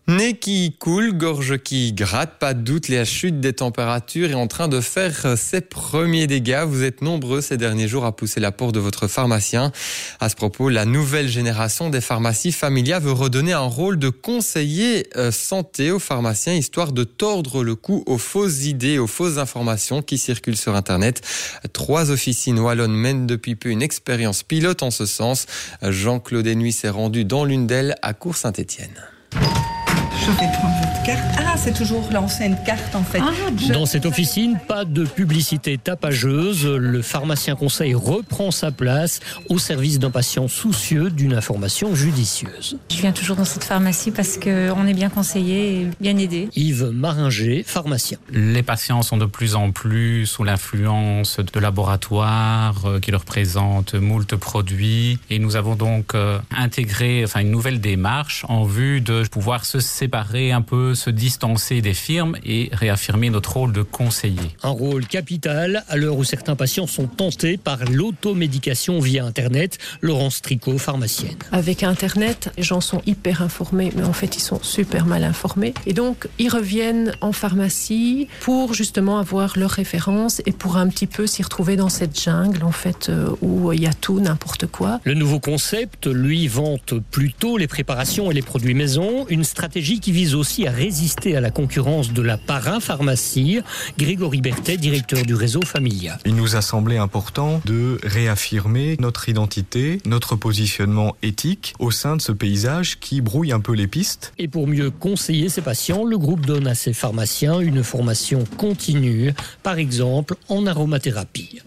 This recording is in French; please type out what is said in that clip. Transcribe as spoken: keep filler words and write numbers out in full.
Nez qui coule, gorge qui gratte, pas de doute, la chute des températures est en train de faire ses premiers dégâts. Vous êtes nombreux ces derniers jours à pousser la porte de votre pharmacien. À ce propos, la nouvelle génération des pharmacies Familia veut redonner un rôle de conseiller euh, santé aux pharmaciens, histoire de tordre le cou aux fausses idées, aux fausses informations qui circulent sur Internet. Trois officines wallonnes mènent depuis peu une expérience pilote en ce sens. Jean-Claude Hennuy s'est rendu dans l'une d'elles à Cours-Saint-Étienne. Je vais prendre votre carte. Ah, c'est toujours l'ancienne carte en fait. Ah, je... Dans cette officine, pas de publicité tapageuse. Le pharmacien conseil reprend sa place au service d'un patient soucieux d'une information judicieuse. Je viens toujours dans cette pharmacie parce qu'on est bien conseillé et bien aidé. Yves Maringer, pharmacien. Les patients sont de plus en plus sous l'influence de laboratoires qui leur présentent moult produits. Et nous avons donc intégré enfin, une nouvelle démarche en vue de pouvoir se séparer un peu, se distancer des firmes et réaffirmer notre rôle de conseiller. Un rôle capital à l'heure où certains patients sont tentés par l'automédication via Internet. Laurence Tricot, pharmacienne. Avec Internet, les gens sont hyper informés, mais en fait, ils sont super mal informés. Et donc, ils reviennent en pharmacie pour justement avoir leurs références et pour un petit peu s'y retrouver dans cette jungle, en fait, où il y a tout, n'importe quoi. Le nouveau concept, lui, vante plutôt les préparations et les produits maison. Une stratégie qui vise aussi à résister à la concurrence de la parapharmacie. Grégory Berthet, directeur du réseau Familia. Il nous a semblé important de réaffirmer notre identité, notre positionnement éthique au sein de ce paysage qui brouille un peu les pistes. Et pour mieux conseiller ses patients, le groupe donne à ses pharmaciens une formation continue, par exemple en aromathérapie.